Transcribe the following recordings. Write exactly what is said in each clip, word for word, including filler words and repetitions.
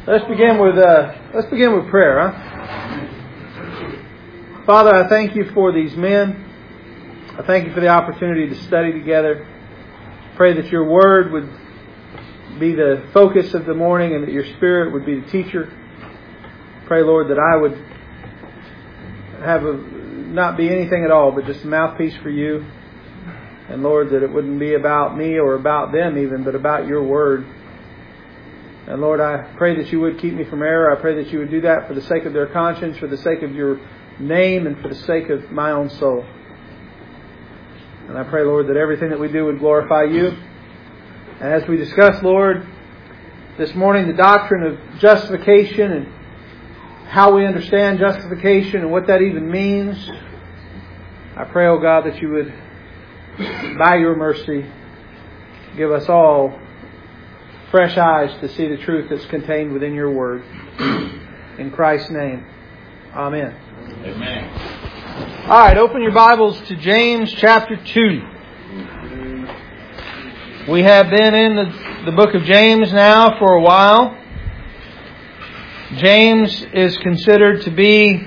Let's begin with uh, let's begin with prayer, huh? Father, I thank you for these men. I thank you for the opportunity to study together. Pray that your word would be the focus of the morning and that your Spirit would be the teacher. Pray, Lord, that I would have a, not be anything at all but just a mouthpiece for you. And Lord, that it wouldn't be about me or about them even, but about your word. And Lord, I pray that you would keep me from error. I pray that you would do that for the sake of their conscience, for the sake of your name, and for the sake of my own soul. And I pray, Lord, that everything that we do would glorify you. And as we discuss, Lord, this morning the doctrine of justification and how we understand justification and what that even means, I pray, oh God, that you would, by your mercy, give us all fresh eyes to see the truth that's contained within your word. In Christ's name, amen. Amen. All right, open your Bibles to James chapter two. We have been in the, the book of James now for a while. James is considered to be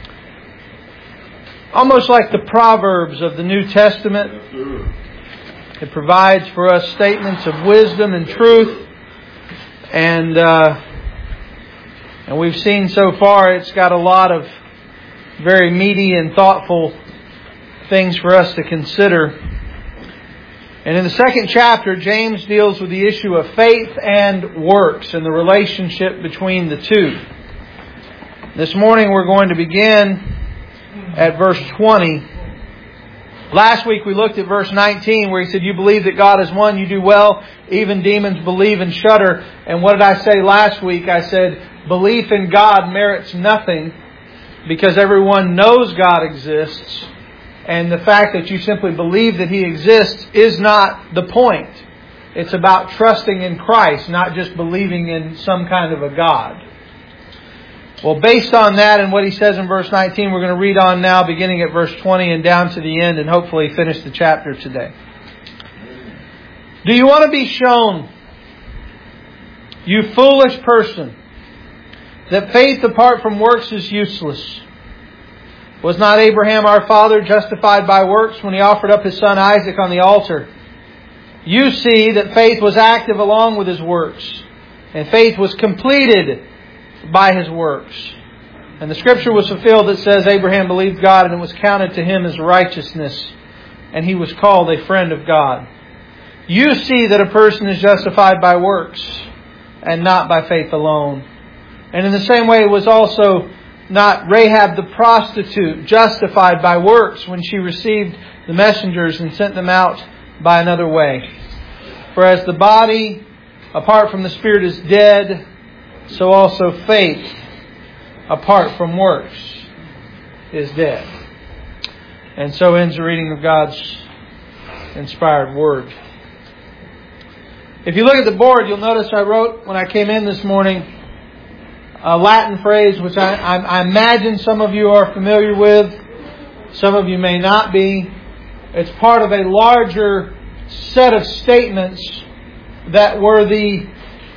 almost like the Proverbs of the New Testament. It provides for us statements of wisdom and truth. And uh, and we've seen so far it's got a lot of very meaty and thoughtful things for us to consider. And in the second chapter, James deals with the issue of faith and works and the relationship between the two. This morning we're going to begin at verse twenty. Last week we looked at verse nineteen where he said, you believe that God is one, you do well. Even demons believe and shudder. And what did I say last week? I said, belief in God merits nothing because everyone knows God exists. And the fact that you simply believe that He exists is not the point. It's about trusting in Christ, not just believing in some kind of a God. Well, based on that and what he says in verse nineteen, we're going to read on now, beginning at verse twenty and down to the end, and hopefully finish the chapter today. Do you want to be shown, you foolish person, that faith apart from works is useless? Was not Abraham our father justified by works when he offered up his son Isaac on the altar? You see that faith was active along with his works, and faith was completed by his works. And the scripture was fulfilled that says, Abraham believed God and it was counted to him as righteousness, and he was called a friend of God. You see that a person is justified by works and not by faith alone. And in the same way it was also not Rahab the prostitute justified by works when she received the messengers and sent them out by another way. For as the body apart from the Spirit is dead, so also faith apart from works is dead. And so ends the reading of God's inspired word. If you look at the board, you'll notice I wrote when I came in this morning a Latin phrase which I, I, I imagine some of you are familiar with. Some of you may not be. It's part of a larger set of statements that were the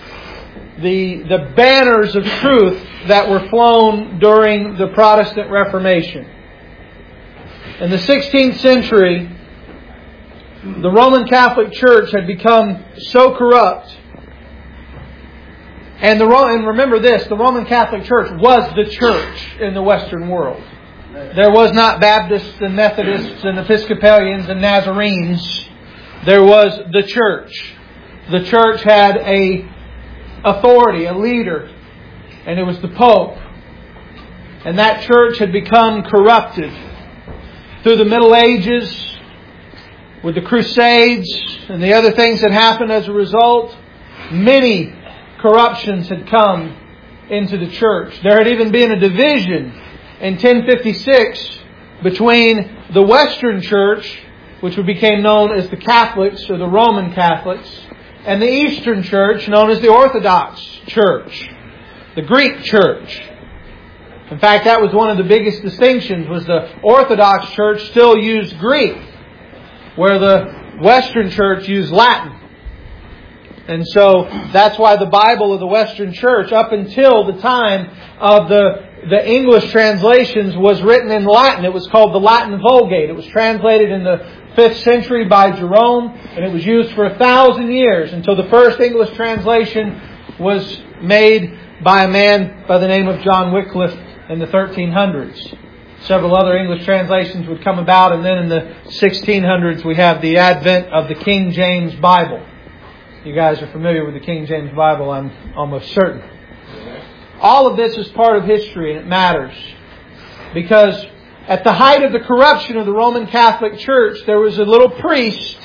The, the banners of truth that were flown during the Protestant Reformation. In the sixteenth century, the Roman Catholic Church had become so corrupt. And, the and remember this, the Roman Catholic Church was the church in the Western world. There was not Baptists and Methodists and Episcopalians and Nazarenes. There was the church. The church had a authority, a leader, and it was the Pope. And that church had become corrupted through the Middle Ages with the Crusades and the other things that happened as a result. Many corruptions had come into the church. There had even been a division in ten fifty-six between the Western Church, which became known as the Catholics or the Roman Catholics, and the Eastern Church, known as the Orthodox Church, the Greek Church. In fact, that was one of the biggest distinctions, was the Orthodox Church still used Greek, where the Western Church used Latin. And so that's why the Bible of the Western Church, up until the time of the, the English translations, was written in Latin. It was called the Latin Vulgate. It was translated in the fifth century by Jerome, and it was used for a thousand years until the first English translation was made by a man by the name of John Wycliffe in the thirteen hundreds. Several other English translations would come about, and then in the sixteen hundreds we have the advent of the King James Bible. You guys are familiar with the King James Bible, I'm almost certain. All of this is part of history, and it matters. Because at the height of the corruption of the Roman Catholic Church, there was a little priest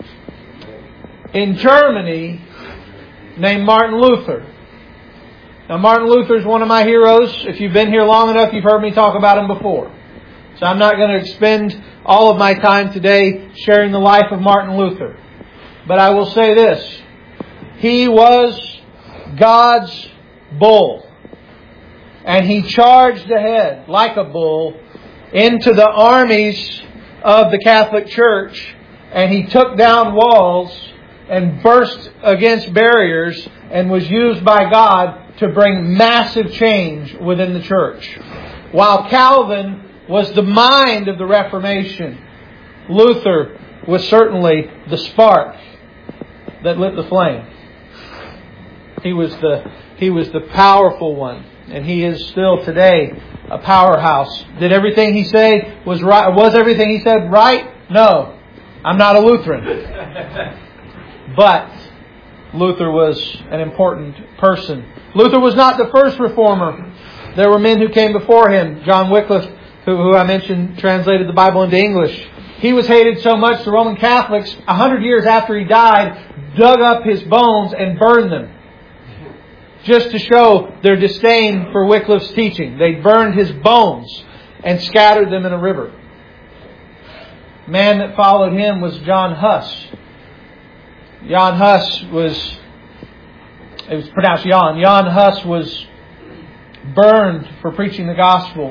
in Germany named Martin Luther. Now, Martin Luther is one of my heroes. If you've been here long enough, you've heard me talk about him before. So I'm not going to expend all of my time today sharing the life of Martin Luther. But I will say this. He was God's bull. And He charged ahead like a bull into the armies of the Catholic Church. And He took down walls and burst against barriers and was used by God to bring massive change within the church. While Calvin was the mind of the Reformation, Luther was certainly the spark that lit the flame. He was the he was the powerful one, and he is still today a powerhouse. Did everything he said was right? Was everything he said right? No, I'm not a Lutheran, but Luther was an important person. Luther was not the first reformer. There were men who came before him. John Wycliffe, who, who I mentioned, translated the Bible into English. He was hated so much the Roman Catholics, a hundred years after he died, dug up his bones and burned them, just to show their disdain for Wycliffe's teaching. They burned his bones and scattered them in a river. The man that followed him was John Huss. Jan Hus was, it was pronounced Jan. Jan Hus was burned for preaching the gospel.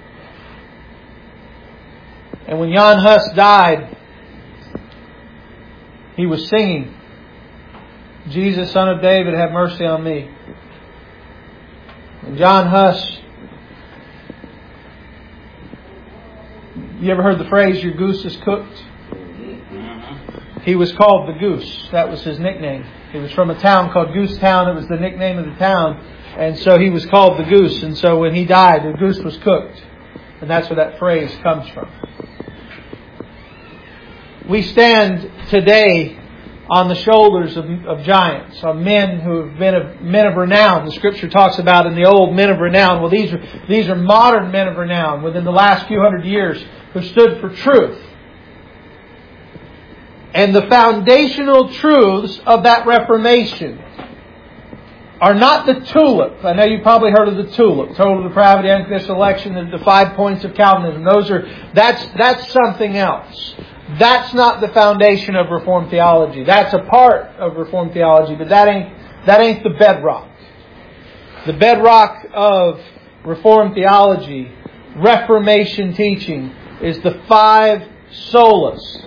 And when Jan Hus died, he was singing, Jesus, Son of David, have mercy on me. And John Huss, you ever heard the phrase, your goose is cooked? He was called the Goose. That was his nickname. He was from a town called Goosetown. It was the nickname of the town. And so he was called the Goose. And so when he died, the goose was cooked. And that's where that phrase comes from. We stand today on the shoulders of, of giants, of men who have been of, men of renown. The Scripture talks about in the old men of renown. Well, these are, these are modern men of renown within the last few hundred years who stood for truth. And the foundational truths of that Reformation are not the tulip. I know you've probably heard of the tulip. Total depravity, unconditional election, the, the five points of Calvinism. Those are, that's, that's something else. That's not the foundation of Reformed theology. That's a part of Reformed theology, but that ain't, that ain't the bedrock. The bedrock of Reformed theology, Reformation teaching, is the five solas.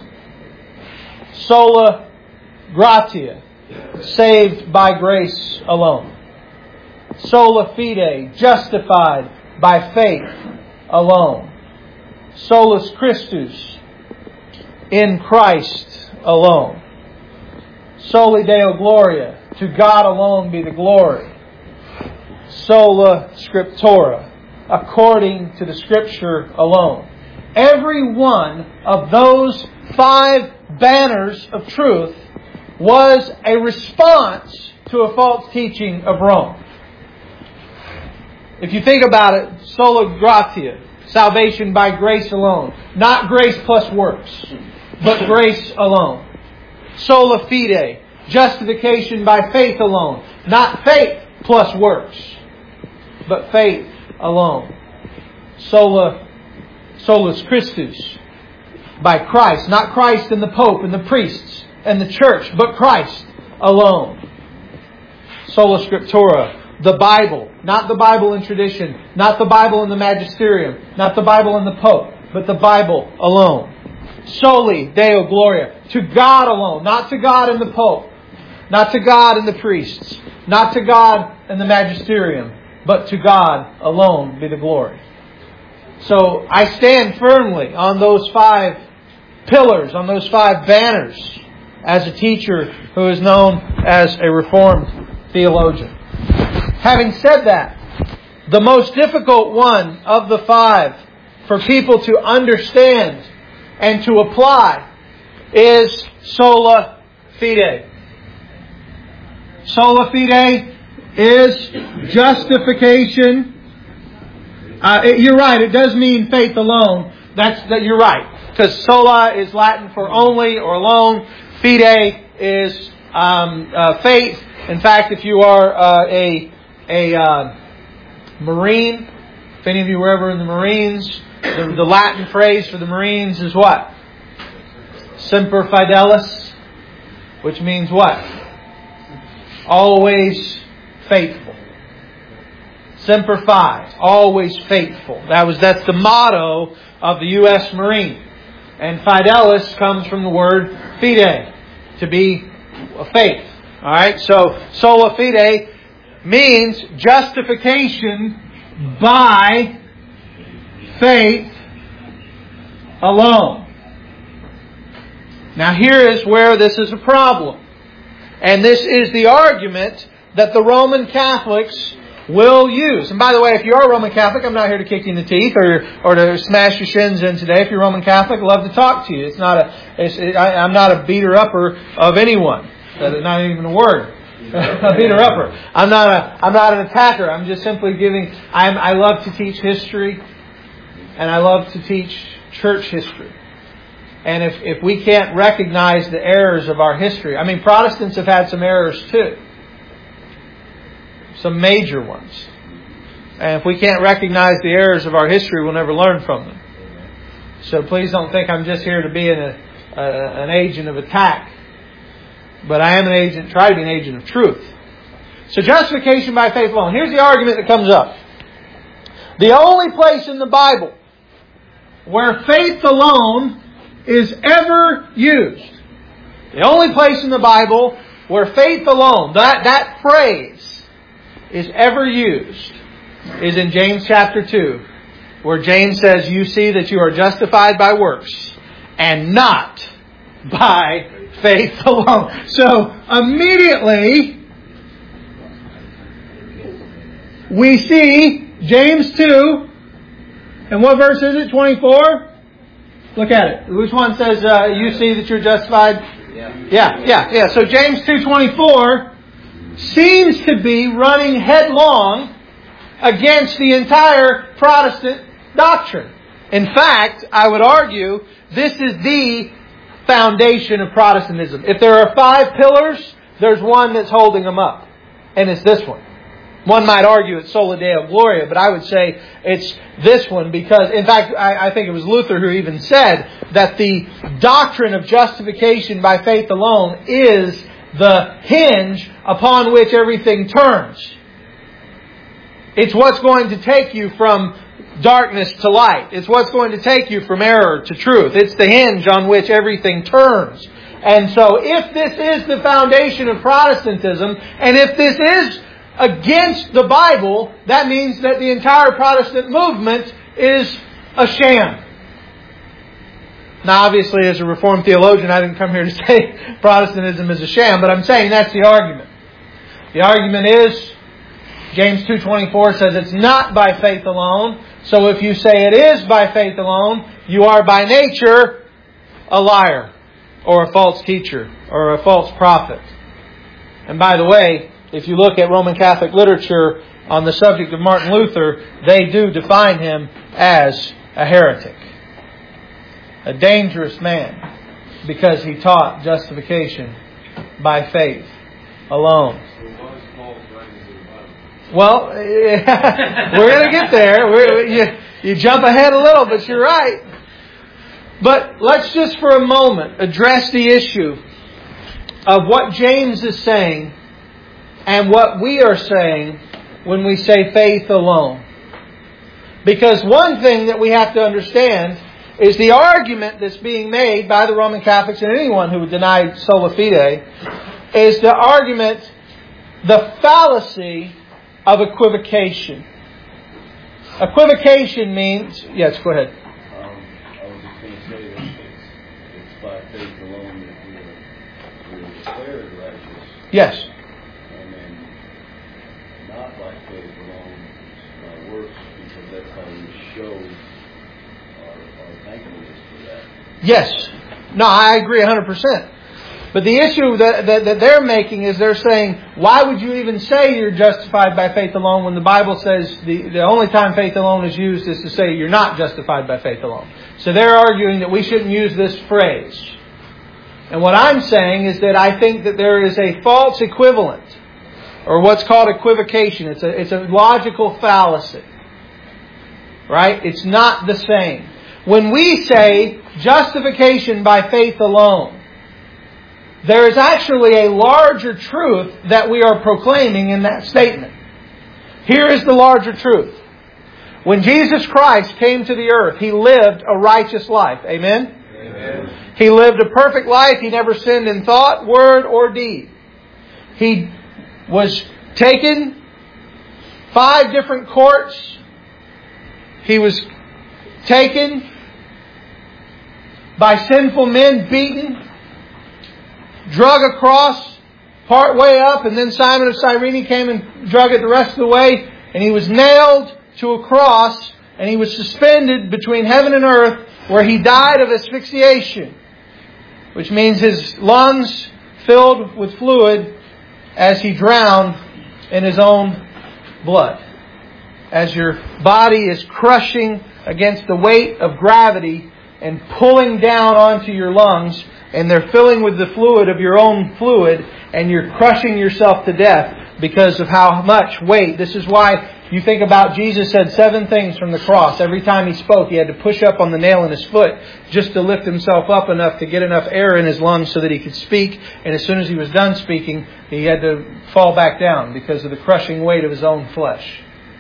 Sola gratia, saved by grace alone. Sola fide, justified by faith alone. Solus Christus, in Christ alone. Soli Deo Gloria, to God alone be the glory. Sola Scriptura, according to the Scripture alone. Every one of those five banners of truth was a response to a false teaching of Rome. If you think about it, sola gratia, salvation by grace alone. Not grace plus works, but grace alone. Sola fide, justification by faith alone. Not faith plus works, but faith alone. Sola, solus Christus, by Christ. Not Christ and the Pope and the priests and the church, but Christ alone. Sola Scriptura, the Bible. Not the Bible in tradition. Not the Bible in the magisterium. Not the Bible in the Pope, but the Bible alone. Soli Deo Gloria, to God alone. Not to God and the Pope. Not to God and the priests. Not to God and the magisterium. But to God alone be the glory. So I stand firmly on those five pillars, on those five banners, as a teacher who is known as a Reformed theologian. Having said that, the most difficult one of the five for people to understand and to apply is sola fide. Sola fide is justification. Uh, it, you're right, it does mean faith alone. That's that. You're right. Because sola is Latin for only or alone. Fide is um, uh, faith. In fact, if you are uh, a, a uh, Marine, if any of you were ever in the Marines, the, the Latin phrase for the Marines is what? Semper Fidelis, which means what? Always faithful. Semper Fi, always faithful. That was that's the motto of the U S Marine. And Fidelis comes from the word fide, to be a faith. All right, so sola fide means justification by faith alone. Now here is where this is a problem. And this is the argument that the Roman Catholics will use. And by the way, if you are a Roman Catholic, I'm not here to kick you in the teeth or or to smash your shins in today. If you're a Roman Catholic, I'd love to talk to you. It's not a. It's, it, I, I'm not a beater-upper of anyone. That is not even a word. A beater-upper. I'm not a. I'm not an attacker. I'm just simply giving. I'm, I love to teach history, and I love to teach church history. And if if we can't recognize the errors of our history, I mean, Protestants have had some errors too. Some major ones. And if we can't recognize the errors of our history, we'll never learn from them. So please don't think I'm just here to be an, a, an agent of attack. But I am an agent, try to be an agent of truth. So justification by faith alone. Here's the argument that comes up. The only place in the Bible where faith alone is ever used. The only place in the Bible where faith alone, that, that phrase, is ever used is in James chapter two, where James says, you see that you are justified by works and not by faith alone. So immediately we see James two, and what verse is it? twenty-four? Look at it. Which one says uh, you see that you're justified? Yeah, yeah, yeah. yeah. So James two twenty-four seems to be running headlong against the entire Protestant doctrine. In fact, I would argue this is the foundation of Protestantism. If there are five pillars, there's one that's holding them up. And it's this one. One might argue it's Sola Deo Gloria, but I would say it's this one because, in fact, I, I think it was Luther who even said that the doctrine of justification by faith alone is the hinge upon which everything turns. It's what's going to take you from darkness to light. It's what's going to take you from error to truth. It's the hinge on which everything turns. And so if this is the foundation of Protestantism, and if this is against the Bible, that means that the entire Protestant movement is a sham. Now, obviously, as a Reformed theologian, I didn't come here to say Protestantism is a sham, but I'm saying that's the argument. The argument is, James two twenty-four says it's not by faith alone. So if you say it is by faith alone, you are by nature a liar, or a false teacher, or a false prophet. And by the way, if you look at Roman Catholic literature on the subject of Martin Luther, they do define him as a heretic. A dangerous man, because he taught justification by faith alone. Well, we're going to get there. We're, you, you jump ahead a little, but you're right. But let's just for a moment address the issue of what James is saying and what we are saying when we say faith alone. Because one thing that we have to understand is the argument that's being made by the Roman Catholics and anyone who would deny sola fide is the argument, the fallacy of equivocation. Equivocation means... Yes, go ahead. Um, I was just going to say that it's, it's by faith alone that we are, we are declared righteous. Yes. And then not by faith alone, by works, because that's how we show our, our thankfulness for that. Yes. No, I agree one hundred percent. But the issue that, that, that they're making is they're saying, why would you even say you're justified by faith alone when the Bible says the, the only time faith alone is used is to say you're not justified by faith alone. So they're arguing that we shouldn't use this phrase. And what I'm saying is that I think that there is a false equivalent, or what's called equivocation. It's a, it's a logical fallacy. Right? It's not the same. When we say justification by faith alone, there is actually a larger truth that we are proclaiming in that statement. Here is the larger truth. When Jesus Christ came to the earth, He lived a righteous life. Amen? Amen. He lived a perfect life. He never sinned in thought, word, or deed. He was taken five different courts. He was taken by sinful men, beaten, drug across, part way up, and then Simon of Cyrene came and drug it the rest of the way, and He was nailed to a cross, and He was suspended between heaven and earth, where He died of asphyxiation, which means His lungs filled with fluid as He drowned in His own blood. As your body is crushing against the weight of gravity and pulling down onto your lungs, and they're filling with the fluid of your own fluid, and you're crushing yourself to death because of how much weight. This is why you think about Jesus said seven things from the cross. Every time He spoke, He had to push up on the nail in His foot just to lift Himself up enough to get enough air in His lungs so that He could speak. And as soon as He was done speaking, He had to fall back down because of the crushing weight of His own flesh.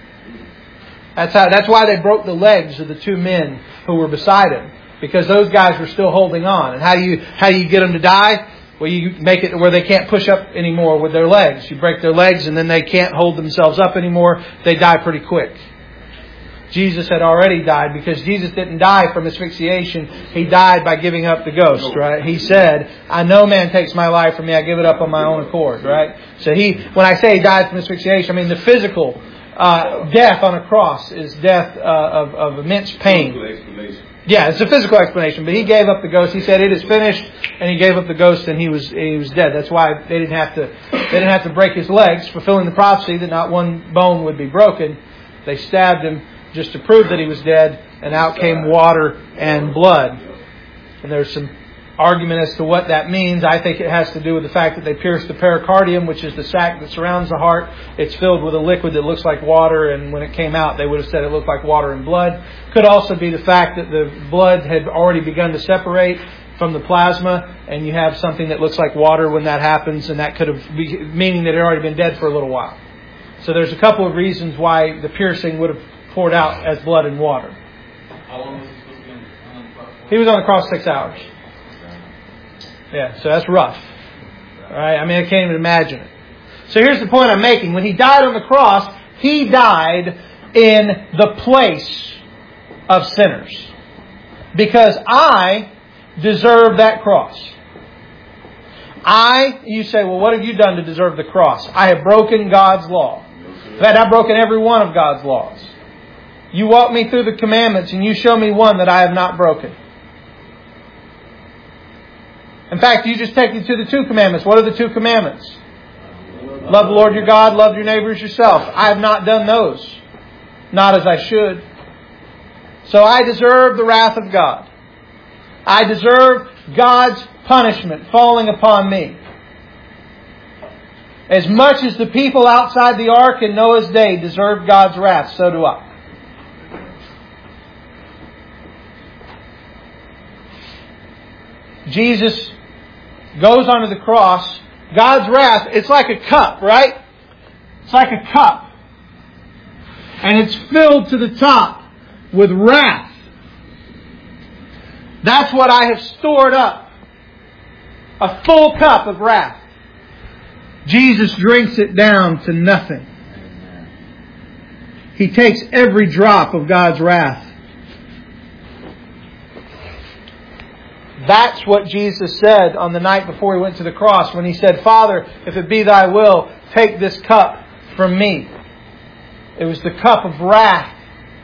That's how. That's why they broke the legs of the two men who were beside Him. Because those guys were still holding on. And how do you how do you get them to die? Well, you make it where they can't push up anymore with their legs. You break their legs and then they can't hold themselves up anymore. They die pretty quick. Jesus had already died because Jesus didn't die from asphyxiation. He died by giving up the ghost, right? He said, I know man takes my life from me. I give it up on my own accord, right? So he, when I say he died from asphyxiation, I mean the physical uh, death on a cross is death uh, of, of immense pain. Yeah, it's a physical explanation, but He gave up the ghost. He said, "It is finished," and He gave up the ghost, and he was he was dead. That's why they didn't have to they didn't have to break His legs, fulfilling the prophecy that not one bone would be broken. They stabbed Him just to prove that He was dead, and out came water and blood. And there's some argument as to what that means. I think it has to do with the fact that they pierced the pericardium, which is the sac that surrounds the heart. It's filled with a liquid that looks like water, and when it came out, they would have said it looked like water and blood. Could also be the fact that the blood had already begun to separate from the plasma, and you have something that looks like water when that happens, and that could have be, meaning that it had already been dead for a little while. So there's a couple of reasons why the piercing would have poured out as blood and water. How long was he supposed to be on the cross? He was on the cross six hours. Yeah, so that's rough. All right, I mean, I can't even imagine it. So here's the point I'm making. When He died on the cross, He died in the place of sinners. Because I deserve that cross. I, you say, well, what have you done to deserve the cross? I have broken God's law. In fact, I've broken every one of God's laws. You walk me through the commandments and you show me one that I have not broken. In fact, you just take me to the two commandments. What are the two commandments? Love the Lord your God, love your neighbor as yourself. I have not done those. Not as I should. So I deserve the wrath of God. I deserve God's punishment falling upon me. As much as the people outside the ark in Noah's day deserved God's wrath, so do I. Jesus goes onto the cross. God's wrath, it's like a cup, right? It's like a cup. And it's filled to the top with wrath. That's what I have stored up. A full cup of wrath. Jesus drinks it down to nothing. He takes every drop of God's wrath. That's what Jesus said on the night before He went to the cross when He said, Father, if it be Thy will, take this cup from me. It was the cup of wrath.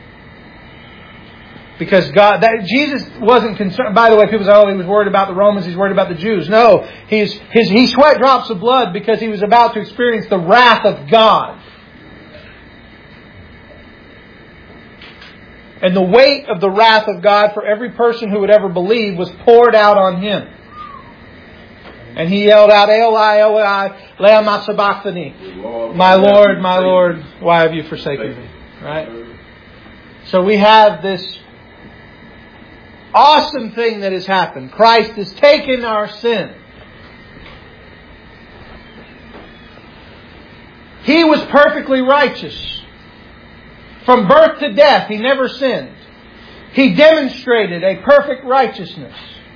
Because God, that Jesus wasn't concerned. By the way, people say, oh, He was worried about the Romans, He's worried about the Jews. No, he's, his, He sweat drops of blood because He was about to experience the wrath of God. And the weight of the wrath of God for every person who would ever believe was poured out on Him. And He yelled out, Eli, Eli, lema sabachthani. My Lord, my Lord, why have you forsaken me? Right? So we have this awesome thing that has happened. Christ has taken our sin. He was perfectly righteous. From birth to death, He never sinned. He demonstrated a perfect righteousness.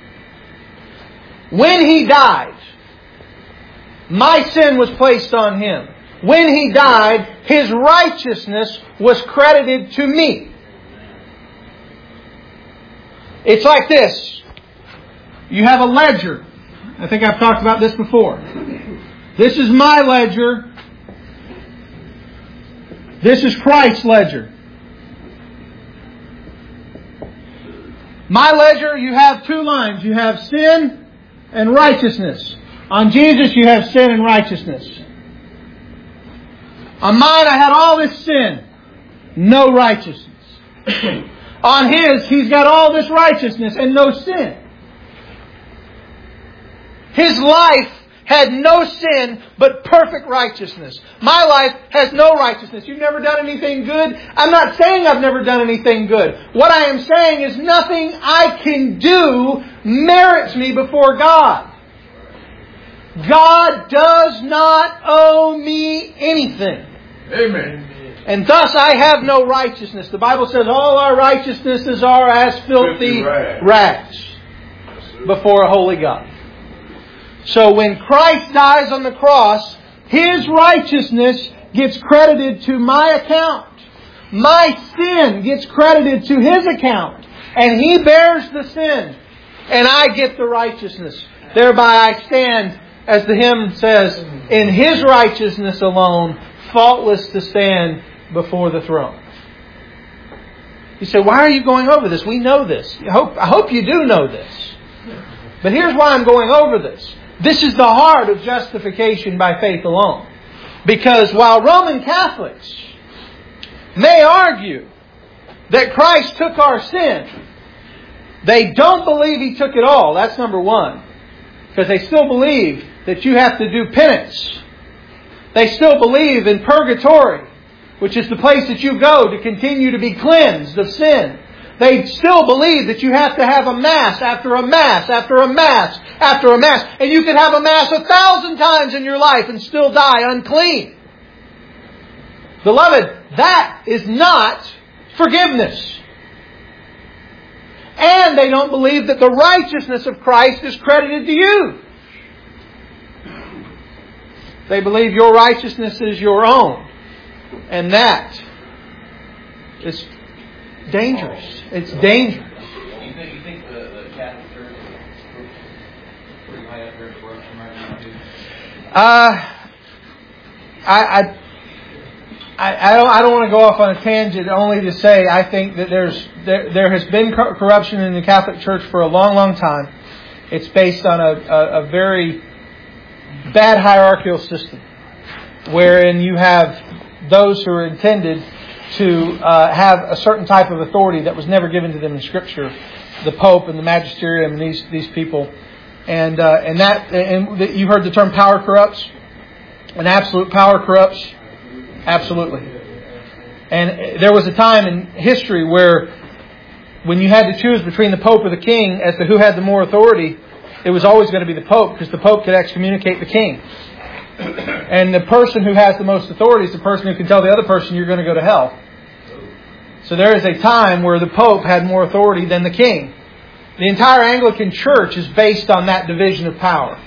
When He died, my sin was placed on Him. When He died, His righteousness was credited to me. It's like this. You have a ledger. I think I've talked about this before. This is my ledger. This is Christ's ledger. My ledger, you have two lines. You have sin and righteousness. On Jesus, you have sin and righteousness. On mine, I had all this sin. No righteousness. On His, He's got all this righteousness and no sin. His life had no sin but perfect righteousness. My life has no righteousness. You've never done anything good? I'm not saying I've never done anything good. What I am saying is nothing I can do merits me before God. God does not owe me anything. Amen. And thus I have no righteousness. The Bible says all our righteousnesses are as filthy rags before a holy God. So when Christ dies on the cross, His righteousness gets credited to my account. My sin gets credited to His account. And He bears the sin. And I get the righteousness. Thereby I stand, as the hymn says, in His righteousness alone, faultless to stand before the throne. You say, why are you going over this? We know this. I hope, I hope you do know this. But here's why I'm going over this. This is the heart of justification by faith alone. Because while Roman Catholics may argue that Christ took our sin, they don't believe He took it all. That's number one. Because they still believe that you have to do penance. They still believe in purgatory, which is the place that you go to continue to be cleansed of sin. They still believe that you have to have a Mass after a Mass after a Mass after a Mass. And you can have a Mass a thousand times in your life and still die unclean. Beloved, that is not forgiveness. And they don't believe that the righteousness of Christ is credited to you. They believe your righteousness is your own. And that is dangerous. It's dangerous. You think, you think the, the Catholic Church is pretty high up there in corruption right now, too? Uh, I, I, I, I don't, I don't want to go off on a tangent only to say I think that there's there, there has been corruption in the Catholic Church for a long, long time. It's based on a, a, a very bad hierarchical system wherein you have those who are intended to uh, have a certain type of authority that was never given to them in Scripture, the Pope and the Magisterium and these these people, and uh, and that and the, you heard the term power corrupts, and absolute power corrupts, absolutely. And there was a time in history where, when you had to choose between the Pope or the King as to who had the more authority, it was always going to be the Pope, because the Pope could excommunicate the King. And the person who has the most authority is the person who can tell the other person you're going to go to hell. So there is a time where the Pope had more authority than the King. The entire Anglican Church is based on that division of power.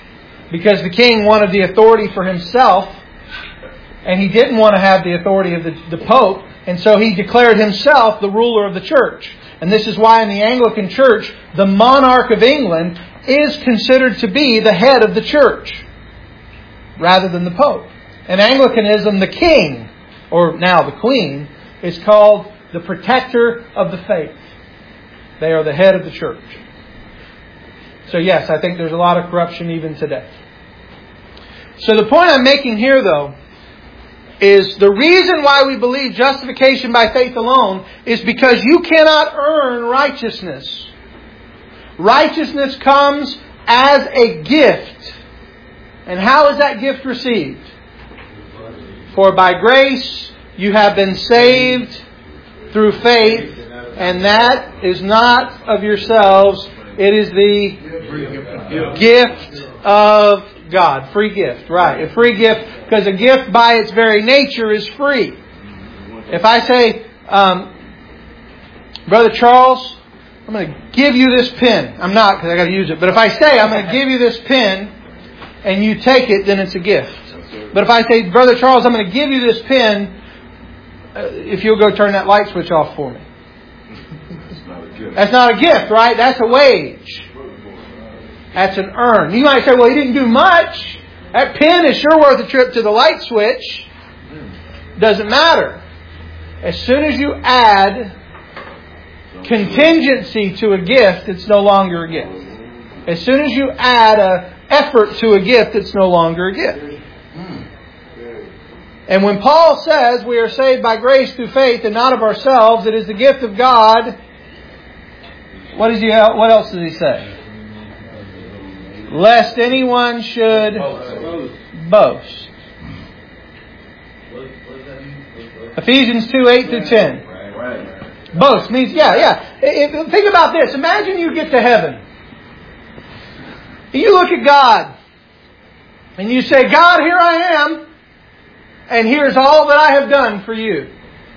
because the king wanted the authority for himself, and he didn't want to have the authority of the, the Pope, and so he declared himself the ruler of the church. And this is why in the Anglican Church, the monarch of England is considered to be the head of the church, rather than the Pope. In Anglicanism, the king, or now the queen, is called the protector of the faith. They are the head of the church. So yes, I think there's a lot of corruption even today. So the point I'm making here, though, is the reason why we believe justification by faith alone is because you cannot earn righteousness. Righteousness comes as a gift. And how is that gift received? For by grace you have been saved through faith, and that is not of yourselves. It is the gift of God. Free gift, right. A free gift, because a gift by its very nature is free. If I say, um, Brother Charles, I'm going to give you this pen. I'm not, because I got to use it. But if I say, I'm going to give you this pen, and you take it, then it's a gift. But if I say, Brother Charles, I'm going to give you this pen, uh, if you'll go turn that light switch off for me. That's not a gift, right? That's a wage. That's an earn. You might say, well, he didn't do much. That pen is sure worth a trip to the light switch. Doesn't matter. As soon as you add contingency to a gift, it's no longer a gift. As soon as you add a effort to a gift, it's no longer a gift. And when Paul says we are saved by grace through faith and not of ourselves, it is the gift of God. What is he? What else does he say? Lest anyone should boast. Ephesians two, eight through ten. Boast means, yeah, yeah. If, think about this. Imagine you get to heaven. You look at God. And you say, God, here I am. And here's all that I have done for you.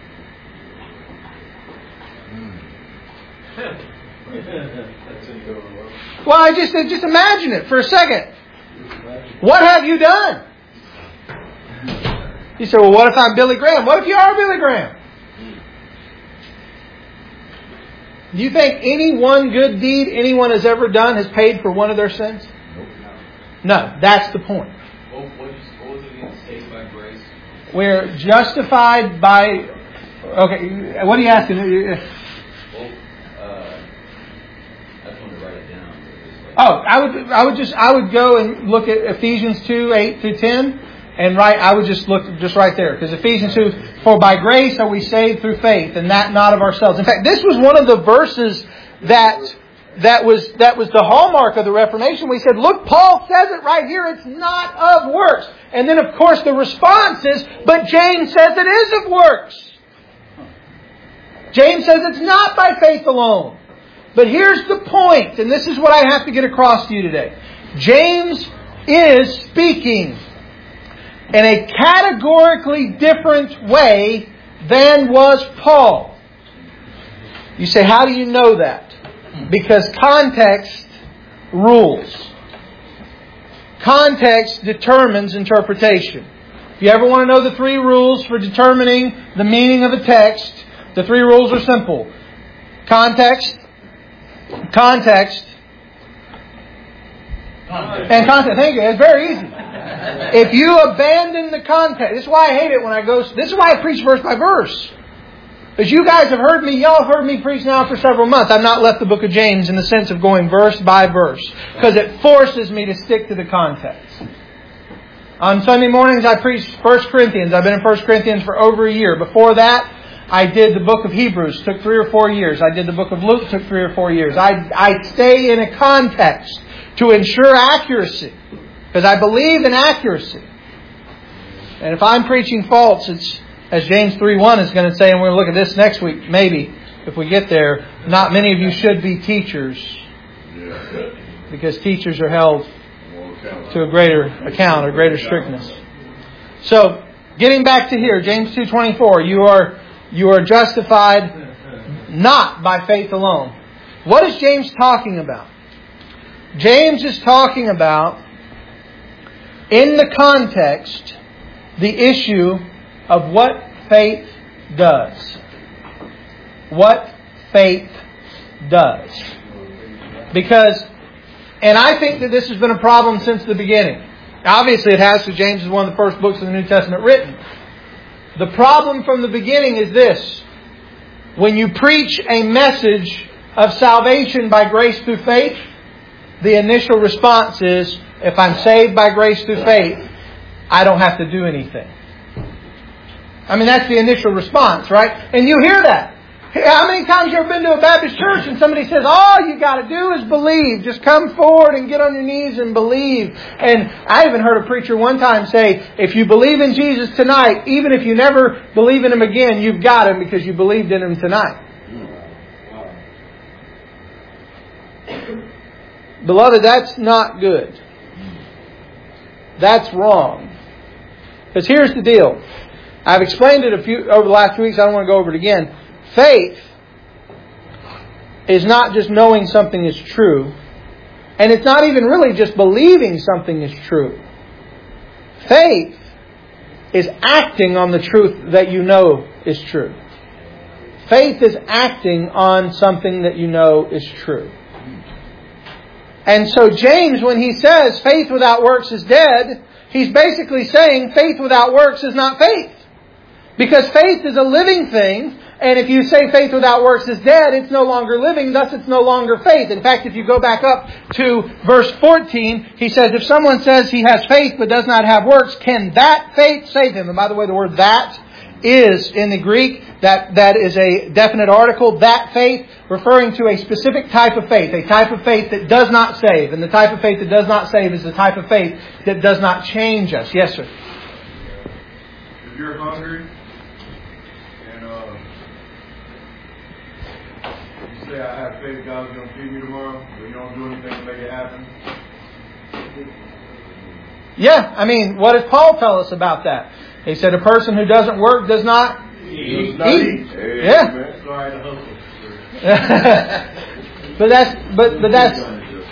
Well, I just just imagine it for a second. What have you done? You say, well, what if I'm Billy Graham? What if you are Billy Graham? Do you think any one good deed anyone has ever done has paid for one of their sins? No, that's the point. What was it again? Saved by grace? We're justified by... Okay, what are you asking? Well, uh, I just wanted to write it down. Oh, I would, I would just, I would go and look at Ephesians two, eight through ten, and write. I would just look just right there, because Ephesians two, for by grace are we saved through faith, and that not of ourselves. In fact, this was one of the verses that that was that was the hallmark of the Reformation. We said, look, Paul says it right here. It's not of works. And then, of course, the response is, but James says it is of works. James says it's not by faith alone. But here's the point, and this is what I have to get across to you today. James is speaking in a categorically different way than was Paul. You say, how do you know that? Because context rules. Context determines interpretation. If you ever want to know the three rules for determining the meaning of a text, the three rules are simple. Context, context, and context. Thank you. It's very easy. If you abandon the context, this is why I hate it when I go, this is why I preach verse by verse. Because you guys have heard me, y'all have heard me preach now for several months. I've not left the book of James in the sense of going verse by verse. Because it forces me to stick to the context. On Sunday mornings I preach First Corinthians. I've been in First Corinthians for over a year. Before that, I did the book of Hebrews. Took three or four years. I did the book of Luke. Took three or four years. I, I stay in a context to ensure accuracy. Because I believe in accuracy. And if I'm preaching false, it's, as James three one is going to say, and we're going to look at this next week, maybe, if we get there, not many of you should be teachers. Because teachers are held to a greater account, or greater strictness. So, getting back to here, James two twenty-four, you are you are justified not by faith alone. What is James talking about? James is talking about in the context the issue of what faith does. What faith does. Because, and I think that this has been a problem since the beginning. Obviously it has, because James is one of the first books of the New Testament written. The problem from the beginning is this. When you preach a message of salvation by grace through faith, the initial response is, if I'm saved by grace through faith, I don't have to do anything. I mean, that's the initial response, right? And you hear that. How many times have you ever been to a Baptist church and somebody says, all you got to do is believe. Just come forward and get on your knees and believe. And I even heard a preacher one time say, if you believe in Jesus tonight, even if you never believe in Him again, you've got Him because you believed in Him tonight. Beloved, that's not good. That's wrong. Because here's the deal. I've explained it a few over the last few weeks. I don't want to go over it again. Faith is not just knowing something is true. And it's not even really just believing something is true. Faith is acting on the truth that you know is true. Faith is acting on something that you know is true. And so James, when he says faith without works is dead, he's basically saying faith without works is not faith. Because faith is a living thing, and if you say faith without works is dead, it's no longer living, thus it's no longer faith. In fact, if you go back up to verse fourteen, he says, if someone says he has faith but does not have works, can that faith save him? And by the way, the word that is in the Greek, that, that is a definite article, that faith, referring to a specific type of faith, a type of faith that does not save. And the type of faith that does not save is the type of faith that does not change us. Yes, sir? If you're hungry, and uh, you say, I have faith God's going to feed me tomorrow, but you don't do anything to make it happen. Yeah, I mean, what does Paul tell us about that? He said a person who doesn't work does not eat. Does not eat. eat. Yeah. Sorry to hustle. but that's but but that's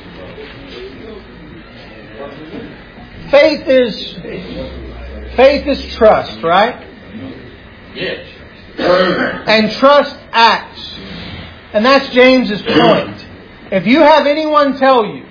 faith is faith is trust, right? Yes. And trust acts. And that's James's point. If you have anyone tell you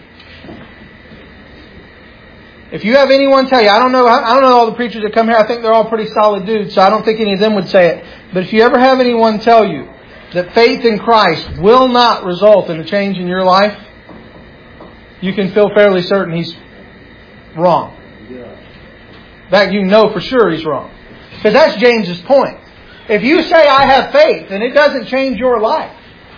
If you have anyone tell you, I don't know, I don't know all the preachers that come here. I think they're all pretty solid dudes, so I don't think any of them would say it. But if you ever have anyone tell you that faith in Christ will not result in a change in your life, you can feel fairly certain he's wrong. In fact, you know for sure he's wrong. Because that's James's point. If you say, I have faith, and it doesn't change your life,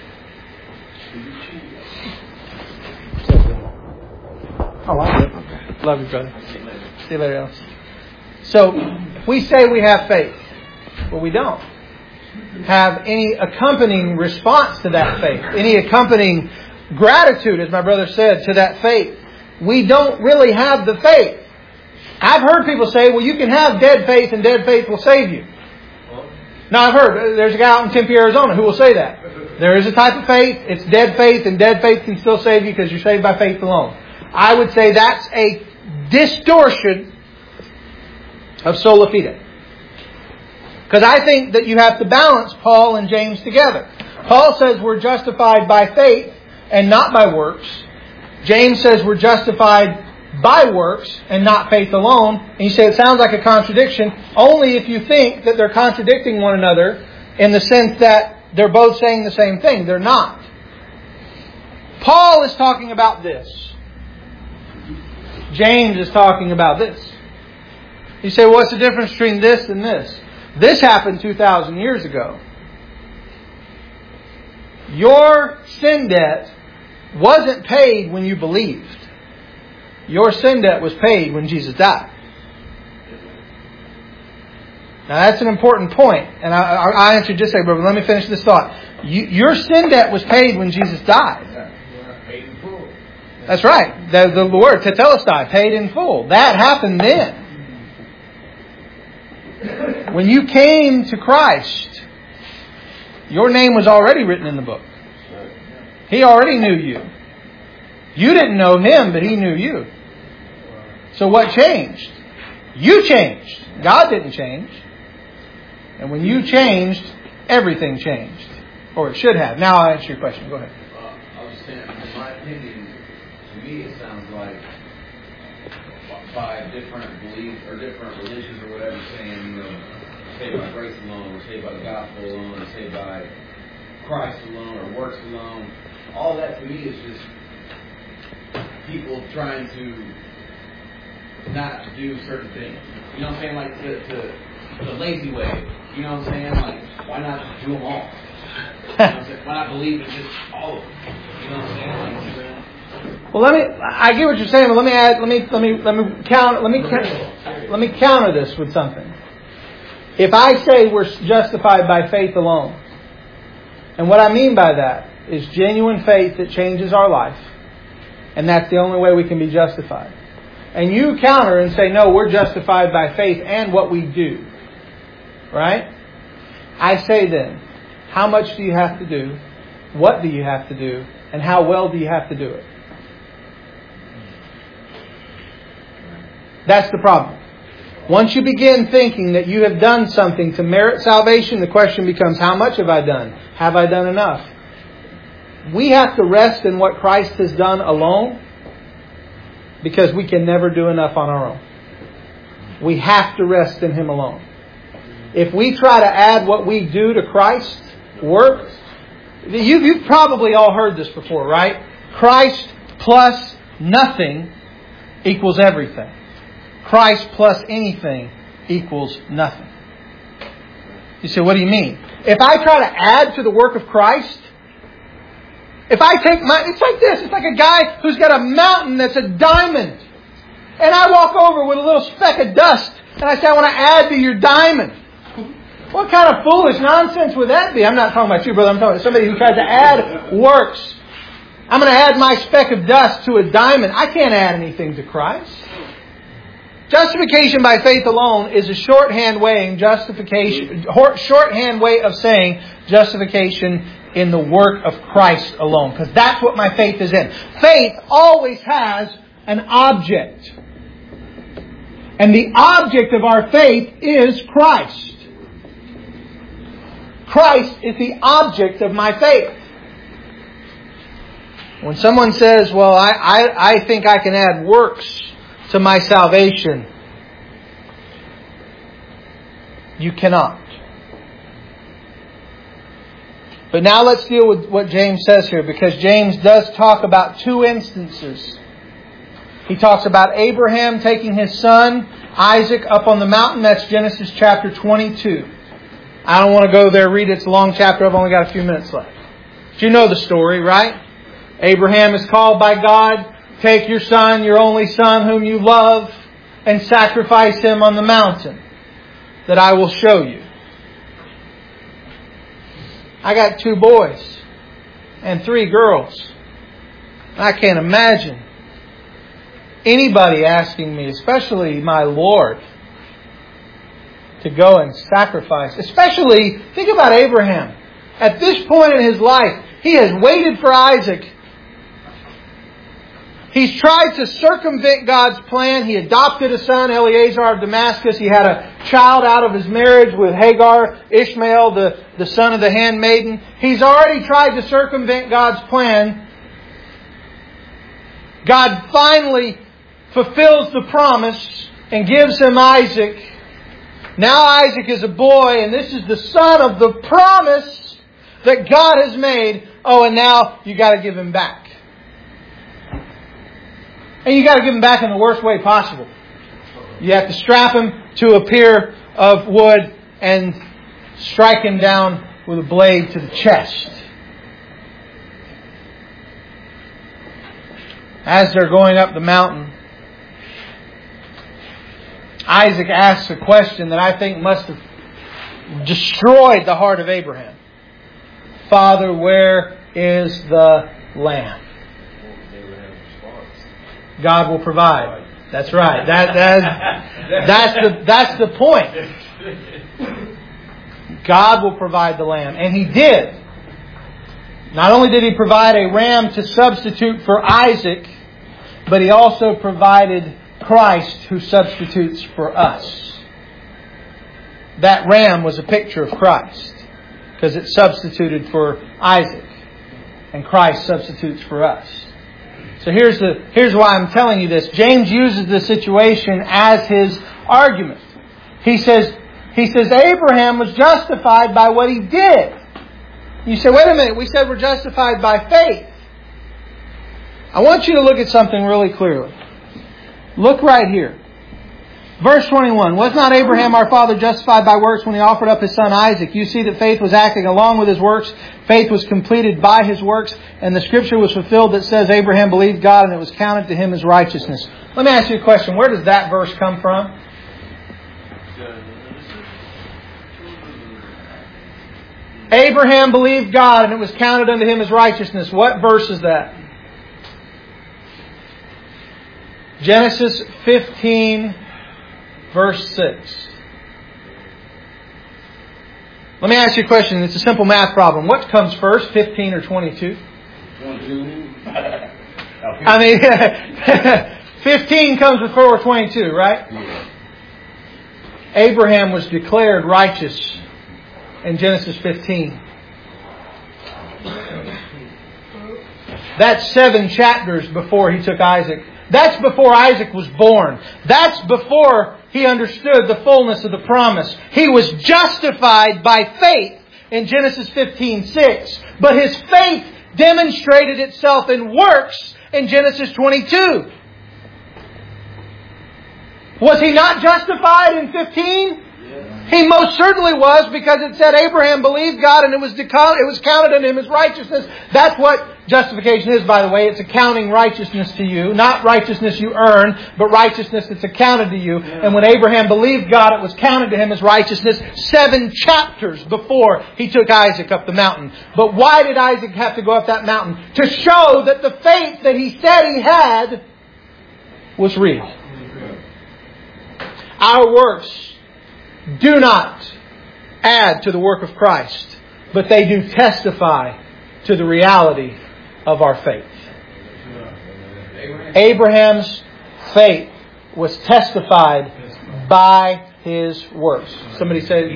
oh, I love it. Love you, brother. See you later, else. So, we say we have faith, but we don't have any accompanying response to that faith, any accompanying gratitude, as my brother said, to that faith. We don't really have the faith. I've heard people say, well, you can have dead faith and dead faith will save you. Now, I've heard, there's a guy out in Tempe, Arizona who will say that. There is a type of faith, it's dead faith, and dead faith can still save you because you're saved by faith alone. I would say that's a distortion of sola fide. Because I think that you have to balance Paul and James together. Paul says we're justified by faith and not by works. James says we're justified by works and not faith alone. And you say it sounds like a contradiction only if you think that they're contradicting one another in the sense that they're both saying the same thing. They're not. Paul is talking about this. James is talking about this. You say, well, what's the difference between this and this? This happened two thousand years ago. Your sin debt wasn't paid when you believed. Your sin debt was paid when Jesus died. Now that's an important point. And I, I, I answered just say, brother, let me finish this thought. You, your sin debt was paid when Jesus died. That's right. The, the word tetelestai, paid in full. That happened then. When you came to Christ, your name was already written in the book. He already knew you. You didn't know Him, but He knew you. So what changed? You changed. God didn't change. And when you changed, everything changed. Or it should have. Now I'll answer your question. Go ahead. Uh, I was saying, in my opinion, to me it sounds like by different beliefs or different religions or whatever, saying, you know, saved by grace alone, or saved by the gospel alone, or saved by Christ alone, or works alone. All that to me is just people trying to not do certain things. You know what I'm saying? Like the, the, the lazy way. You know what I'm saying? Like, why not do them all? You know what I'm saying? Why not believe in just all of them? You know what I'm saying? Like, Well, let me. I get what you're saying, but let me add. Let me. Let me. Let me counter. Let me. Let me counter this with something. If I say we're justified by faith alone, and what I mean by that is genuine faith that changes our life, and that's the only way we can be justified. And you counter and say, no, we're justified by faith and what we do. Right? I say then, how much do you have to do? What do you have to do? And how well do you have to do it? That's the problem. Once you begin thinking that you have done something to merit salvation, the question becomes, how much have I done? Have I done enough? We have to rest in what Christ has done alone, because we can never do enough on our own. We have to rest in Him alone. If we try to add what we do to Christ's work, you've, you've probably all heard this before, right? Christ plus nothing equals everything. Christ plus anything equals nothing. You say, what do you mean? If I try to add to the work of Christ, if I take my... It's like this. It's like a guy who's got a mountain that's a diamond. And I walk over with a little speck of dust. And I say, I want to add to your diamond. What kind of foolish nonsense would that be? I'm not talking about you, brother. I'm talking about somebody who tries to add works. I'm going to add my speck of dust to a diamond. I can't add anything to Christ. Justification by faith alone is a shorthand way, justification, shorthand way of saying justification in the work of Christ alone. Because that's what my faith is in. Faith always has an object. And the object of our faith is Christ. Christ is the object of my faith. When someone says, well, I, I, I think I can add works to my salvation, you cannot. But now let's deal with what James says here, because James does talk about two instances. He talks about Abraham taking his son Isaac up on the mountain. That's Genesis chapter twenty-two. I don't want to go there, read it. It's a long chapter. I've only got a few minutes left. But you know the story, right? Abraham is called by God. Take your son, your only son whom you love, and sacrifice him on the mountain that I will show you. I got two boys and three girls. I can't imagine anybody asking me, especially my Lord, to go and sacrifice. Especially, think about Abraham. At this point in his life, he has waited for Isaac. He's tried to circumvent God's plan. He adopted a son, Eleazar of Damascus. He had a child out of his marriage with Hagar, Ishmael, the, the son of the handmaiden. He's already tried to circumvent God's plan. God finally fulfills the promise and gives him Isaac. Now Isaac is a boy, and this is the son of the promise that God has made. Oh, and now you got to give him back. And you got to give him back in the worst way possible. You have to strap him to a pier of wood and strike him down with a blade to the chest. As they're going up the mountain, Isaac asks a question that I think must have destroyed the heart of Abraham. Father, where is the lamb? God will provide. That's right. That, that, that's the, that's the point. God will provide the lamb. And He did. Not only did He provide a ram to substitute for Isaac, but He also provided Christ who substitutes for us. That ram was a picture of Christ because it substituted for Isaac. And Christ substitutes for us. So here's the here's why I'm telling you this. James uses the situation as his argument. He says, he says Abraham was justified by what he did. You say, wait a minute, we said we're justified by faith. I want you to look at something really clearly. Look right here. Verse twenty-one. Was not Abraham our father justified by works when he offered up his son Isaac? You see that faith was acting along with his works. Faith was completed by his works. And the scripture was fulfilled that says Abraham believed God and it was counted to him as righteousness. Let me ask you a question. Where does that verse come from? Abraham believed God and it was counted unto him as righteousness. What verse is that? Genesis fifteen, verse six. Let me ask you a question. It's a simple math problem. What comes first, fifteen or twenty-two? twenty-two. I mean, fifteen comes before twenty-two, right? Yeah. Abraham was declared righteous in Genesis fifteen. That's seven chapters before he took Isaac. That's before Isaac was born. That's before he understood the fullness of the promise. He was justified by faith in Genesis fifteen six. But his faith demonstrated itself in works in Genesis twenty-two. Was he not justified in fifteen? He most certainly was, because it said Abraham believed God and it was deco- it was counted unto him as righteousness. That's what justification is, by the way. It's accounting righteousness to you. Not righteousness you earn, but righteousness that's accounted to you. And when Abraham believed God, it was counted to him as righteousness seven chapters before he took Isaac up the mountain. But why did Isaac have to go up that mountain? To show that the faith that he said he had was real. Our works do not add to the work of Christ, but they do testify to the reality of our faith. Abraham's faith was testified by his works. Somebody say,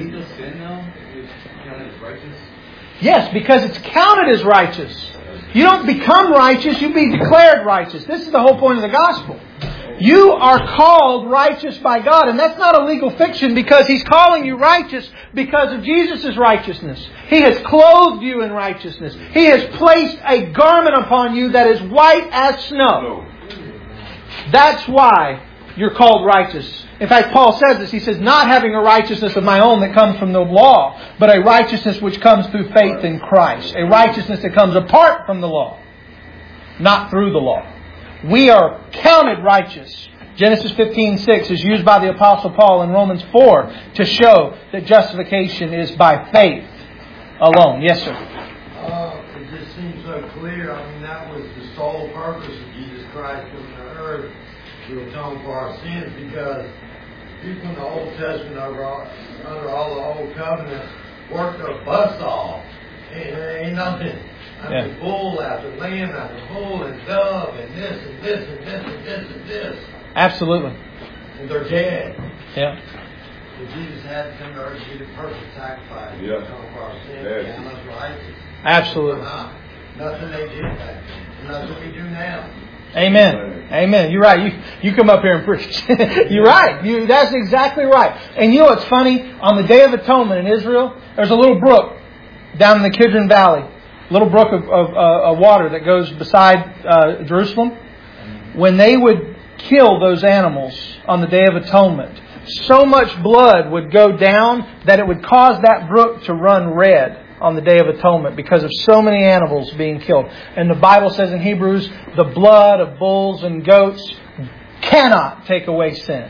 yes, because it's counted as righteous. You don't become righteous, you be declared righteous. This is the whole point of the gospel. You are called righteous by God. And that's not a legal fiction, because He's calling you righteous because of Jesus' righteousness. He has clothed you in righteousness. He has placed a garment upon you that is white as snow. That's why you're called righteous. In fact, Paul says this. He says, not having a righteousness of my own that comes from the law, but a righteousness which comes through faith in Christ. A righteousness that comes apart from the law, not through the law. We are counted righteous. Genesis fifteen six is used by the Apostle Paul in Romans four to show that justification is by faith alone. Yes, sir. Uh, it just seems so clear. I mean, that was the sole purpose of Jesus Christ coming to earth to atone for our sins, because people in the Old Testament over all, under all the Old Covenant worked their butts off. Ain't, ain't nothing. I mean, yeah. Bull after lamb after bull and dove and this and this and this and this and this. Absolutely. And they're dead. Yeah. But Jesus had to come to earth to be the perfect sacrifice. Yeah. To come for our sins Yeah. and us righteous. Absolutely. Uh, nothing they did back then. And nothing we do now. Amen. Amen. You're right. You you come up here and preach. You're right. You that's exactly right. And you know what's funny? On the Day of Atonement in Israel, there's a little brook down in the Kidron Valley. Little brook of, of, uh, of water that goes beside uh, Jerusalem. When they would kill those animals on the Day of Atonement, so much blood would go down that it would cause that brook to run red on the Day of Atonement because of so many animals being killed. And the Bible says in Hebrews, the blood of bulls and goats cannot take away sin.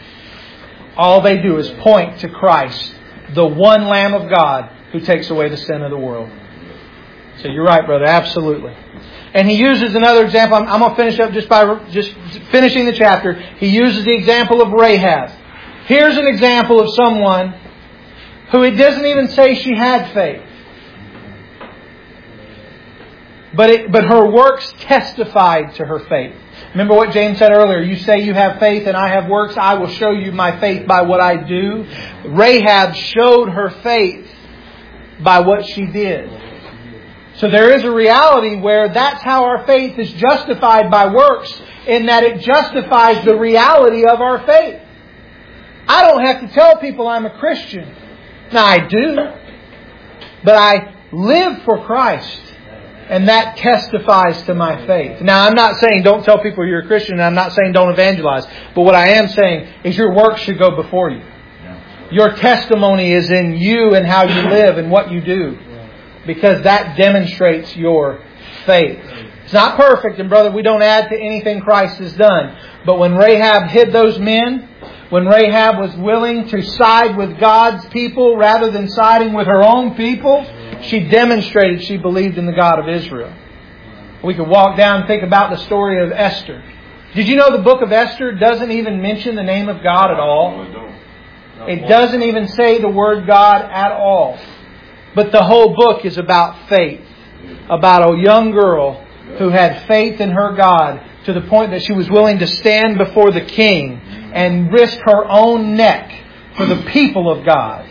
All they do is point to Christ, the one Lamb of God who takes away the sin of the world. So you're right, brother. Absolutely. And he uses another example. I'm, I'm going to finish up just by just finishing the chapter. He uses the example of Rahab. Here's an example of someone who it doesn't even say she had faith. But it, but her works testified to her faith. Remember what James said earlier. You say you have faith and I have works. I will show you my faith by what I do. Rahab showed her faith by what she did. So there is a reality where that's how our faith is justified by works, in that it justifies the reality of our faith. I don't have to tell people I'm a Christian. Now I do. But I live for Christ. And that testifies to my faith. Now, I'm not saying don't tell people you're a Christian. And I'm not saying don't evangelize. But what I am saying is your work should go before you. Your testimony is in you and how you live and what you do. Because that demonstrates your faith. It's not perfect. And brother, we don't add to anything Christ has done. But when Rahab hid those men, when Rahab was willing to side with God's people rather than siding with her own people, she demonstrated she believed in the God of Israel. We could walk down and think about the story of Esther. Did you know the book of Esther doesn't even mention the name of God at all? It doesn't even say the word God at all. But the whole book is about faith. About a young girl who had faith in her God to the point that she was willing to stand before the king and risk her own neck for the people of God.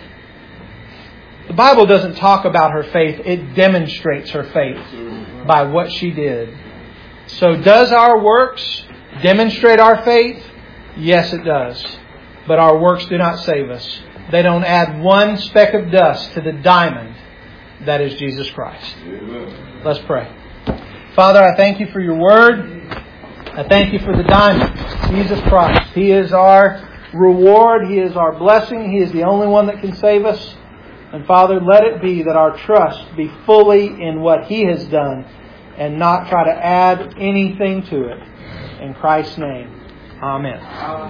The Bible doesn't talk about her faith. It demonstrates her faith by what she did. So does our works demonstrate our faith? Yes, it does. But our works do not save us. They don't add one speck of dust to the diamond that is Jesus Christ. Let's pray. Father, I thank you for your word. I thank you for the diamond, Jesus Christ. He is our reward. He is our blessing. He is the only one that can save us. And Father, let it be that our trust be fully in what He has done and not try to add anything to it. In Christ's name, Amen.